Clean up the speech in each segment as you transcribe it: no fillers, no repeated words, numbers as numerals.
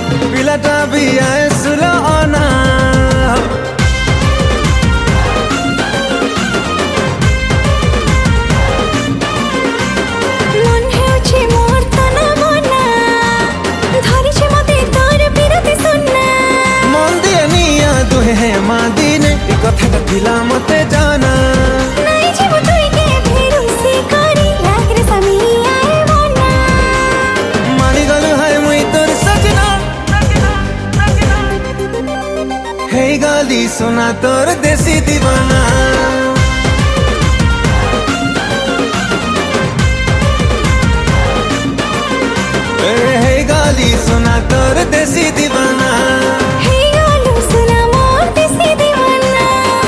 पिलाटा भी आए सुलो आना मन हेउछि मोर तना मना धरि छे मते तोर बिरति सुनना मन दिए निया दुहे है मा दिने ए कथाटा थिला मते जाना नाइ जीव तुई के फेरु से करी लागरे समी आए मना मानि गलु है मुई तोर सजना हे गाली सुना तोर देसी दीवाना हे गाली सुना तोर देसी दीवाना हे गालू सुना मोर देसी दीवाना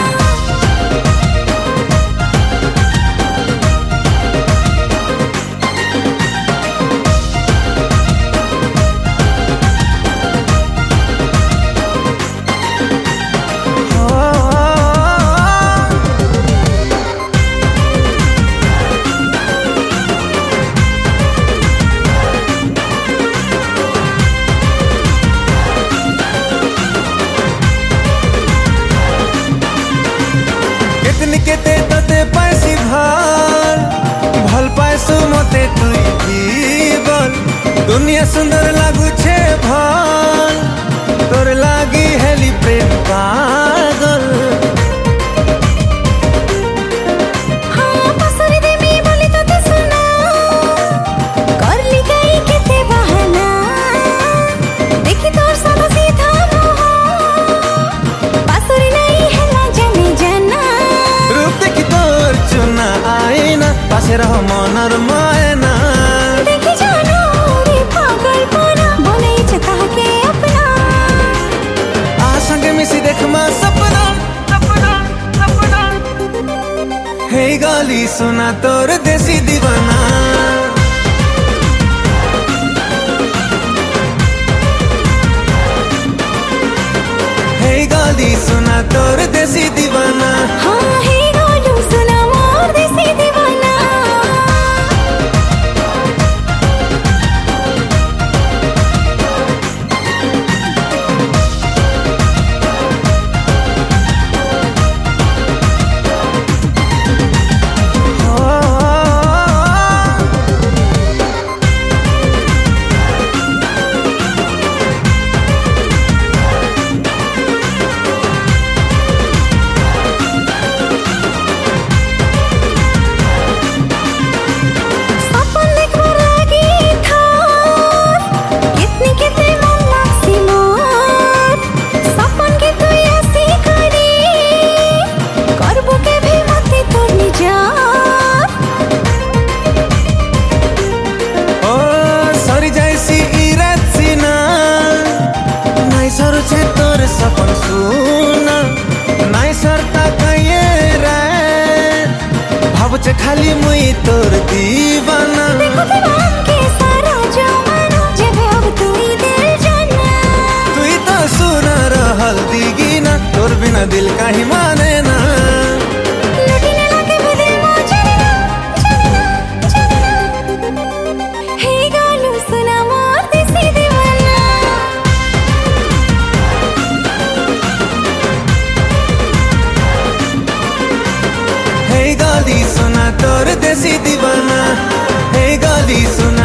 केते तते पाइसी भल पाइसु मते तुई जीवन दुनिया सुंदर लागु छे भल तोर लागी हेली प्रेम पागल हाँ पसरी देमी बोली तोते सुना करली गई केते बहाना देखी तोर सादा सीधा मुह पसरी नहीं है जाने जाना रूप देखी तोर चुना आईना पासे रहो मनर मायना देखी जानो रे पागल पना बोले चता के अपना आ संग मिसी देख मा सपना हे गाली सुना तोर देसी दीवाना हे गाली सुना तोर देसी दीवाना हाँ हे गालू सुना मोर देसी दीवाना तोर सपन सुना नाइ सरता कये रे भावचे खाली मुई तोर दीवाना देखो दीवान के सारा जमाना जेबे अब तुई दिल जाना तुई तो सुना रहल दीगिना तोर बिना दिल काहे माने ना लुटिने लागे भी दिल मो जाने ना हे गालू सुना मोर देसी दीवाना हे गाली सुना तोर देसी दीवाना हे गाली सुना